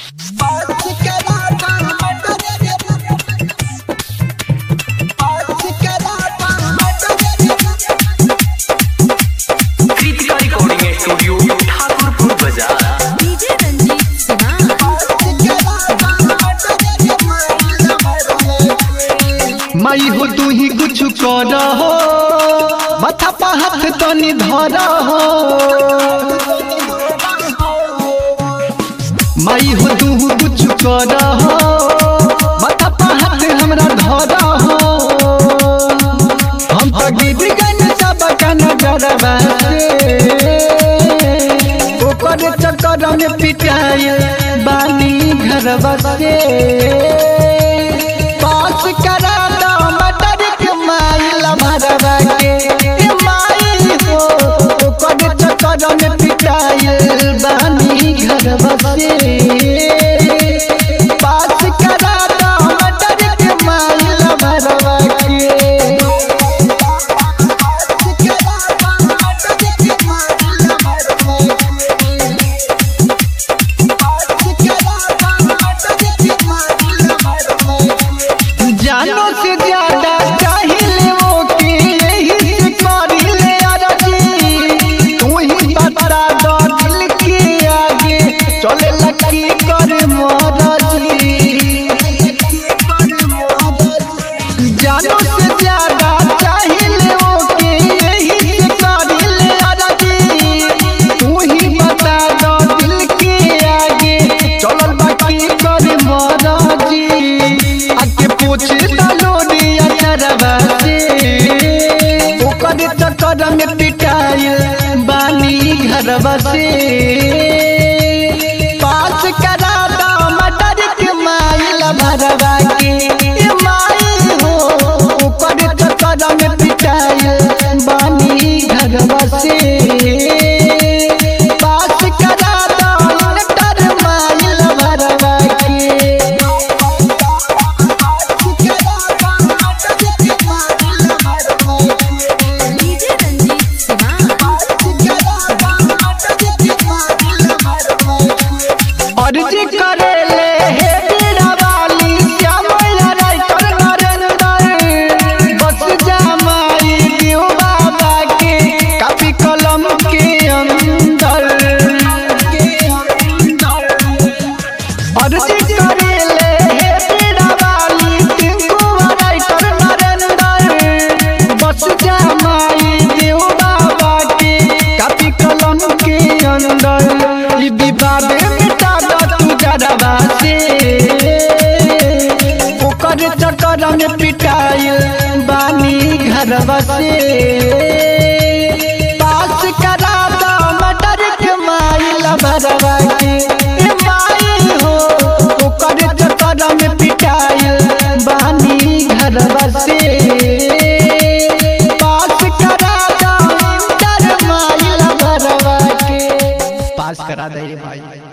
माई हो तू ही कुछ कर हो माथा पा हाथ तनी धर हो माई हो तू कुछ कर हो माथा पा हाथ हमरा धर हो हम तो गिर गन सब का नजरवा से ओकर चक्कर में पिटाए बानी घरवा से पास करा में पिटाइल बानी घर बसे पास करा दो मटर के माइल भरवा के जानो से ज्यादा चाहिए वो के यही से करिले अरजी तू ही बता दो दिल के आगे चले लकी कर मरजी जानो से ज्यादा चाहिए वो के यही से करिले अरजी तू ही बता दो दिल के आगे चलल बाकी कर मरजी आके पूछ लोनिया चरवा से ओकर चक्कर में पिटाइल बानी घरवा से पास करा दो मटर के माइल भरवा के माई हो ओकर चक्कर में पिटाइल बानी घरवा से पास करा दो मटर माइल भरवा के अर्जी करे ले हे बीड़ा वाली श्यामला राइटर नरेंद्र बस जमाई दियो बाबा के कापी कलम के अंदर अर्जी करे ले हे बीड़ा वाली टिंकू राइटर नरेंद्र बस जमाई दियो बाबा के कापी कलम के अंदर ई विवाद घरवा से ओकर चक्कर में पिटाइल बानी घरवा से पास करा दो मटर के माइल भरवा के माई हो ओकर चक्कर में पिटाइल बानी घरवा से पास करा दो मटर माइल भरवा के पास करा दे भाई।